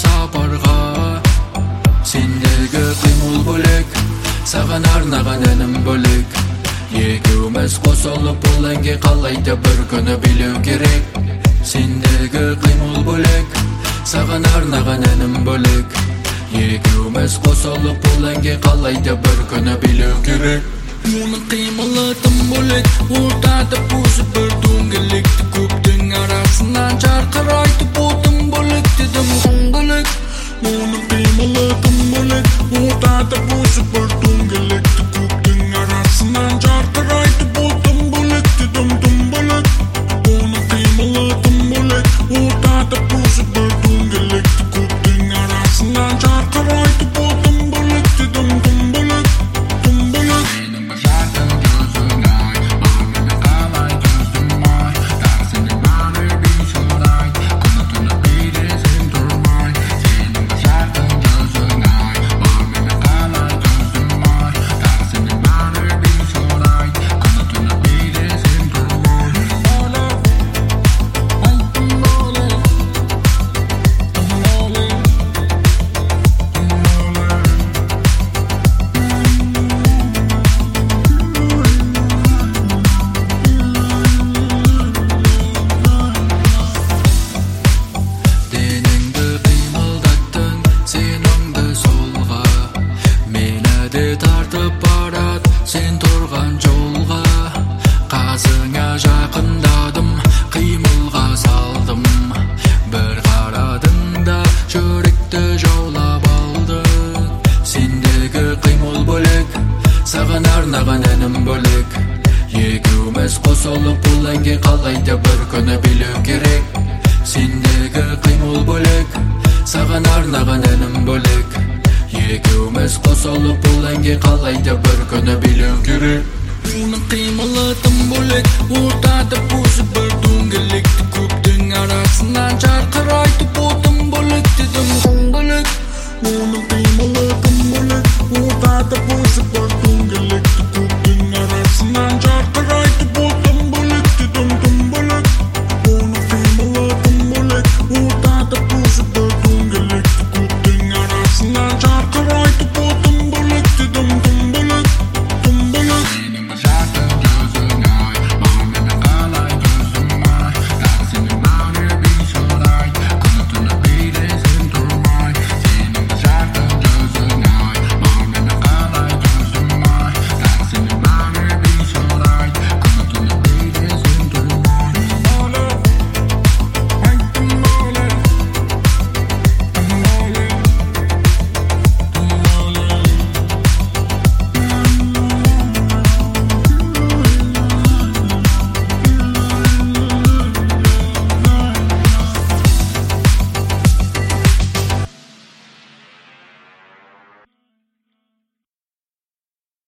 сапарға. Сендегі қимыл бөлек, саған арнаған әнім бөлек. Екеуміз қосылып бұл әнге қалайда бір күні билеу керек. Сендегі қимыл бөлек, саған арнаған әнім бөлек. Екеуміз қосылып бұл әнге қалайда бір күні билеу керек. Оның қимылы тым бөлек, ортада бұзып бір дөңгелекті, көптің арасынан жарқырайтып ол тым бөлек дедім тым бөлек. Оның қимылы тым бөлек, ортада бұзып бір дөңгелекті, көптің арасынан жарқырайтып ол тым бөлек дедім тым бөлек. Оның қимылы тым бөлек, ортада бұзып бір дөңгелекті, көптің арасынан жарқырайтып ол тым бөлек дедім тым бөлек. Тартып барат сен тұрған жолға, қасыңа жақындадым, қимылға салдым. Бір қарадың да жүректі жаулап алдың. Сендегі қимыл бөлек, саған арнаған әнім бөлек. Екеуміз қосылып бұл әнге қалайда бір күні билеу керек. Сендегі қимыл бөлек, саған арнаған әнім бөлек. Екеуміз қосылып бұл әнге қалайда бір күні билеу керек. Оның қимылы тым бөлек, ортада бұзып бір дөңгелекті, көптің арасынан жарқырайтып ол тым бөлек дедім